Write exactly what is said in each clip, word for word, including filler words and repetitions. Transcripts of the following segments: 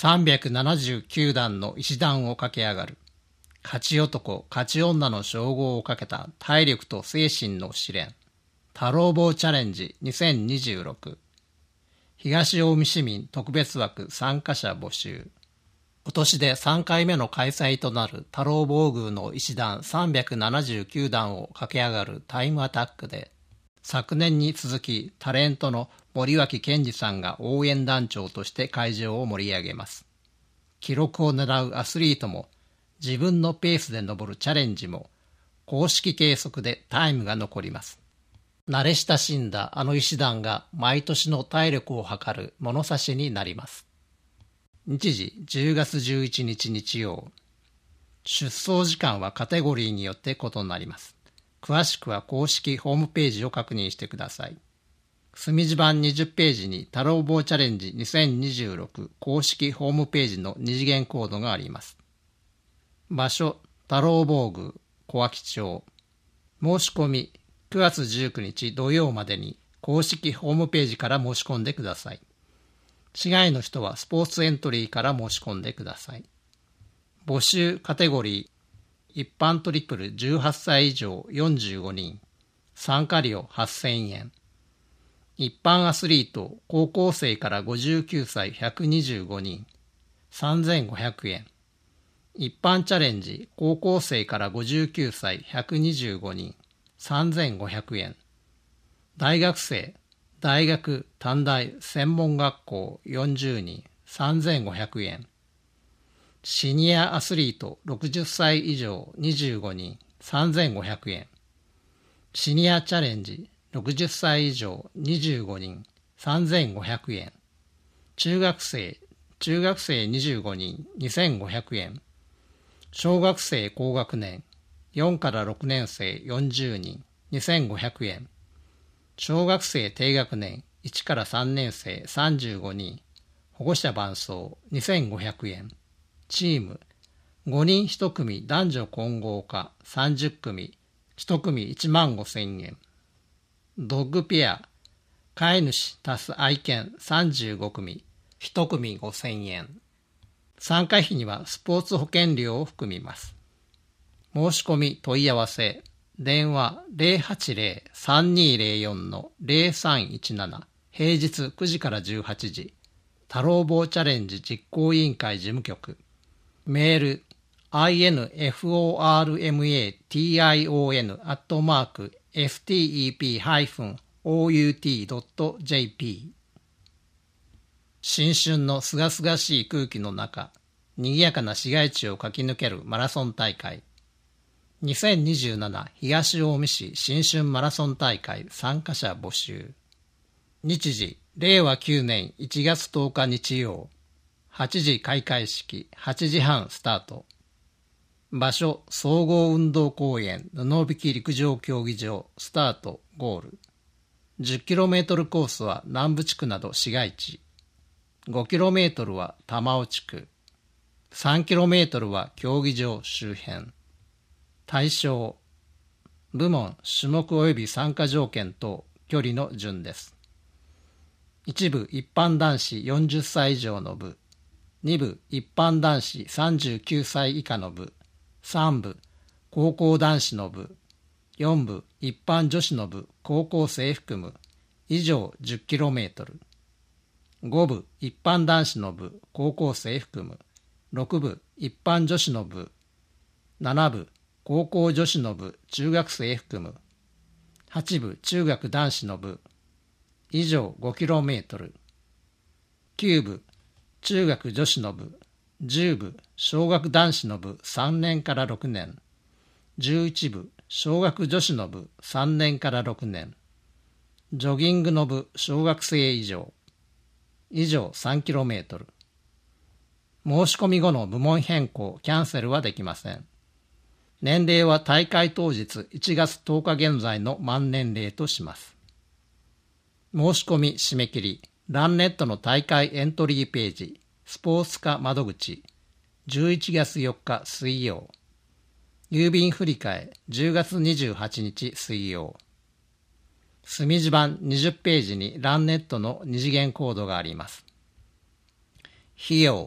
さんびゃくななじゅうきゅうだんの石段を駆け上がる。勝ち男、勝ち女の称号をかけた体力と精神の試練。太郎坊チャレンジにせんにじゅうろく。東近江市民特別枠参加者募集。今年でさんかいめの開催となる太郎坊宮の石段さんびゃくななじゅうきゅうだんを駆け上がるタイムアタックで、昨年に続きタレントの森脇健児さんが応援団長として会場を盛り上げます。記録を狙うアスリートも、自分のペースで登るチャレンジも、公式計測でタイムが残ります。慣れ親しんだあの石段が毎年の体力を測る物差しになります。日時じゅうがつじゅういちにち日曜。出走時間はカテゴリーによって異なります。詳しくは公式ホームページを確認してください。墨地版にじゅっページに太郎坊チャレンジにせんにじゅうろく公式ホームページの二次元コードがあります。場所、太郎坊宮、小脇町。申し込み、くがつじゅうくにち土曜までに公式ホームページから申し込んでください。市外の人はスポーツエントリーから申し込んでください。募集カテゴリー、一般トリプルじゅうはっさい以上よんじゅうごにん、参加料はっせんえん。一般アスリート、高校生からごじゅうきゅうさいひゃくにじゅうごにん、さんぜんごひゃくえん。一般チャレンジ、高校生からごじゅうきゅうさいひゃくにじゅうごにん、さんぜんごひゃくえん。大学生、大学、短大、専門学校よんじゅうにん、さんぜんごひゃくえん。シニアアスリートろくじゅっさい以上にじゅうごにん、さんぜんごひゃくえん。シニアチャレンジろくじゅっさい以上にじゅうごにん、さんぜんごひゃくえん。中学生、中学生にじゅうごにん、にせんごひゃくえん。小学生高学年、よんからろくねん生よんじゅうにん、にせんごひゃくえん。小学生低学年いちからさんねん生さんじゅうごにん、保護者伴走にせんごひゃくえん。チーム、ごにんいち組男女混合化さんじゅっくみ、いち組いちまんごせんえん。ドッグペア、飼い主足す愛犬さんじゅうごくみ、いち組ごせんえん。参加費にはスポーツ保険料を含みます。申し込み問い合わせ、電話 ゼロはちゼロ さんにゼロよん ゼロさんいちなな、平日くじからじゅうはちじ、太郎坊チャレンジ実行委員会事務局。メール インフォーメーション アットマーク エフティーイーピー ハイフン オーユーティー ドット ジェーピー。 新春のすがすがしい空気の中、賑やかな市街地を駆け抜けるマラソン大会。にせんにじゅうなな東近江市新春マラソン大会参加者募集。日時れいわきゅうねんいちがつとおか日曜。はちじ開会式、はちじはんスタート。場所、総合運動公園、布引陸上競技場、スタート、ゴール。じゅっキロメートル コースは南部地区など市街地。ごキロメートル は玉尾地区。さんキロメートル は競技場周辺。対象、部門、種目及び参加条件等、距離の順です。いち部、一般男子よんじゅっさい以上の部。に部、一般男子さんじゅうきゅうさい以下の部。さん部、高校男子の部。よん部、一般女子の部、高校生含む。以上 じゅっキロメートル。ご部、一般男子の部、高校生含む。ろく部、一般女子の部。なな部、高校女子の部、中学生含む。はち部、中学男子の部。以上 ごキロメートル。きゅう部、中学女子の部。じゅう部、小学男子の部さんねんからろくねん。じゅういち部、小学女子の部さんねんからろくねん。ジョギングの部小学生以上。以上 さんキロメートル。申し込み後の部門変更、キャンセルはできません。年齢は大会当日いちがつとおか現在の満年齢とします。申し込み締め切り、ランネットの大会エントリーページ、スポーツ課窓口、じゅういちがつよっか水曜。郵便振替じゅうがつにじゅうはちにち水曜。墨地版にじゅっページにランネットの二次元コードがあります。費用、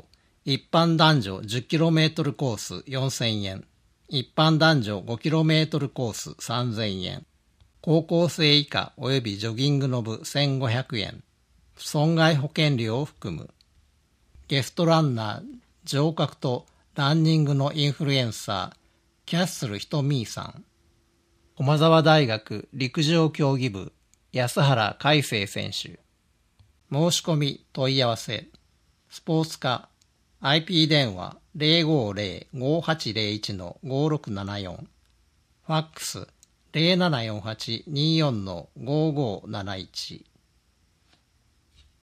一般男女 じゅっキロメートル コースよんせんえん。一般男女 ごキロメートル コースさんぜんえん。高校生以下及びジョギングの部せんごひゃくえん。損害保険料を含む。ゲストランナー、上格とランニングのインフルエンサー、キャッスルひとみーさん。駒沢大学陸上競技部、安原海生選手。申し込み問い合わせ。スポーツ課 アイピー 電話 ゼロごゼロ ごはちゼロいち のごろくななよん。ファックス ゼロななよんはち にーよん のごごなないち。